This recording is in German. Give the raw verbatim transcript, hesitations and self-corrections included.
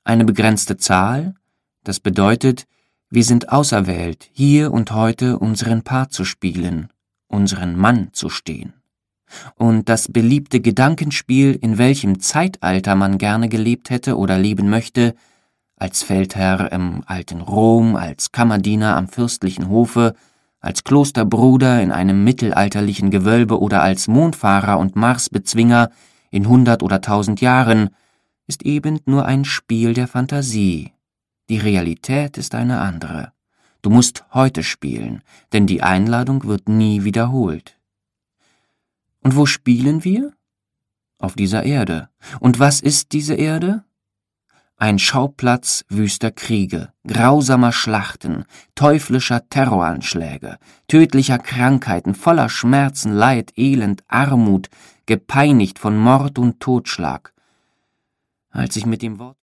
Eine begrenzte Zahl, das bedeutet, wir sind auserwählt, hier und heute unseren Part zu spielen, unseren Mann zu stehen. Und das beliebte Gedankenspiel, in welchem Zeitalter man gerne gelebt hätte oder leben möchte, als Feldherr im alten Rom, als Kammerdiener am fürstlichen Hofe, als Klosterbruder in einem mittelalterlichen Gewölbe oder als Mondfahrer und Marsbezwinger in hundert oder tausend Jahren, ist eben nur ein Spiel der Fantasie. Die Realität ist eine andere. Du musst heute spielen, denn die Einladung wird nie wiederholt. Und wo spielen wir? Auf dieser Erde. Und was ist diese Erde? Ein Schauplatz wüster Kriege, grausamer Schlachten, teuflischer Terroranschläge, tödlicher Krankheiten, voller Schmerzen, Leid, Elend, Armut, gepeinigt von Mord und Totschlag. Als ich mit dem Wort